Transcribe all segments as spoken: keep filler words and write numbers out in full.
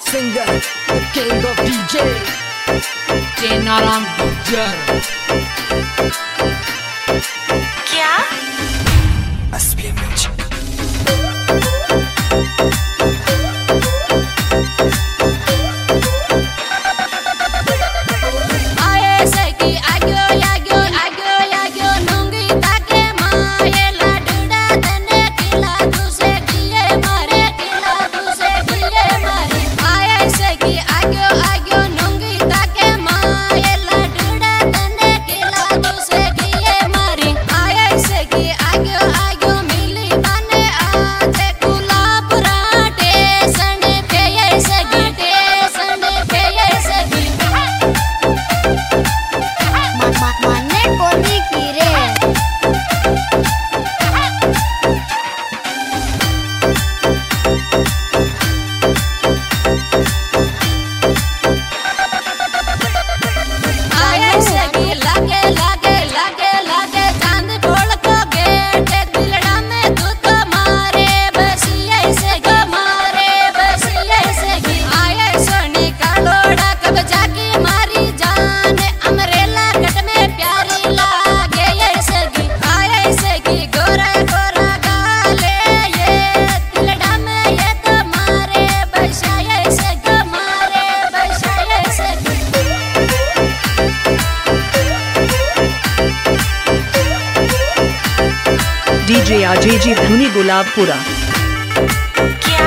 singer, the king of D J, Kenaram Gujar. क्या S P M Music. DJ आजेजी धुनी गुलाबपुरा। क्या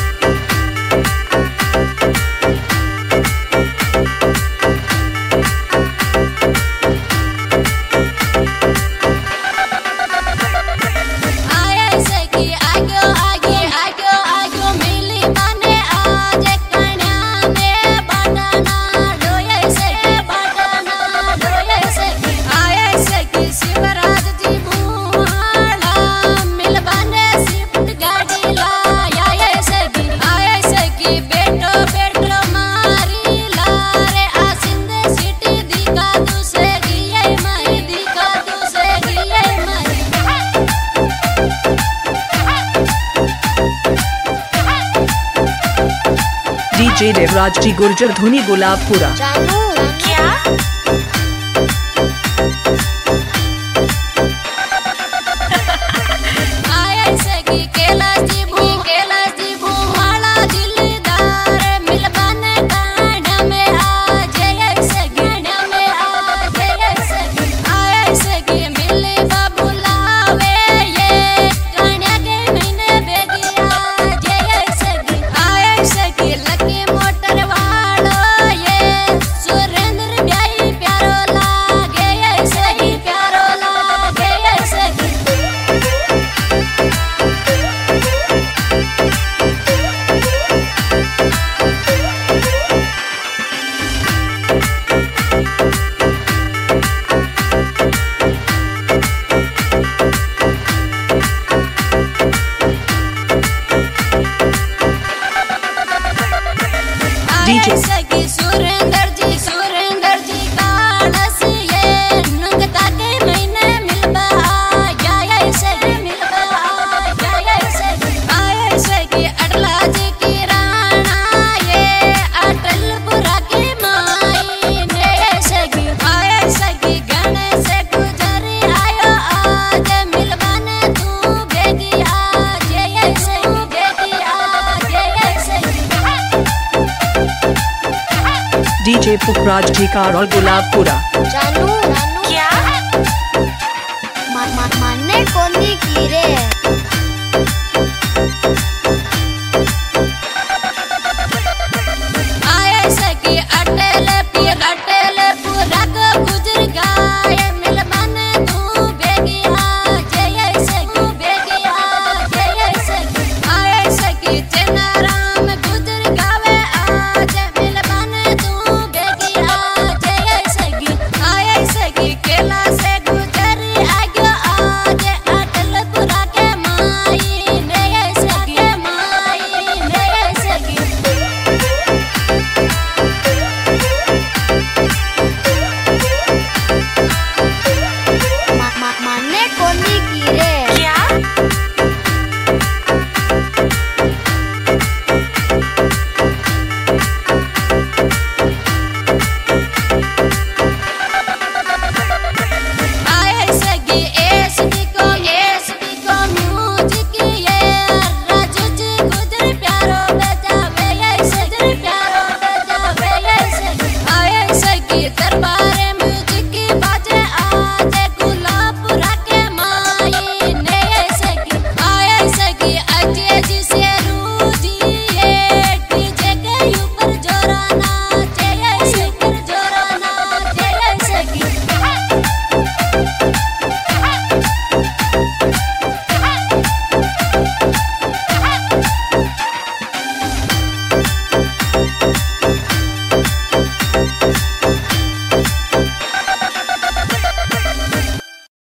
DJ Devraj जी गुर्जर धुनी गुलाबपुरा। क्या डीजे सुरेंद्र जी सुरेंद्र जी कालस ये नुंगता के महीने मिलबा या ऐसे मिलबा या ऐसे आए से की अटला जी की राणा ये अटलपुरा की माई ने ऐसे की आए से की गणेश गुजरी आयो आज मिलबाने तू बेगी आज ये ऐसे बेगी आज ये ऐसे डीजे पुखराज जी कार और गुलाबपुरा। क्या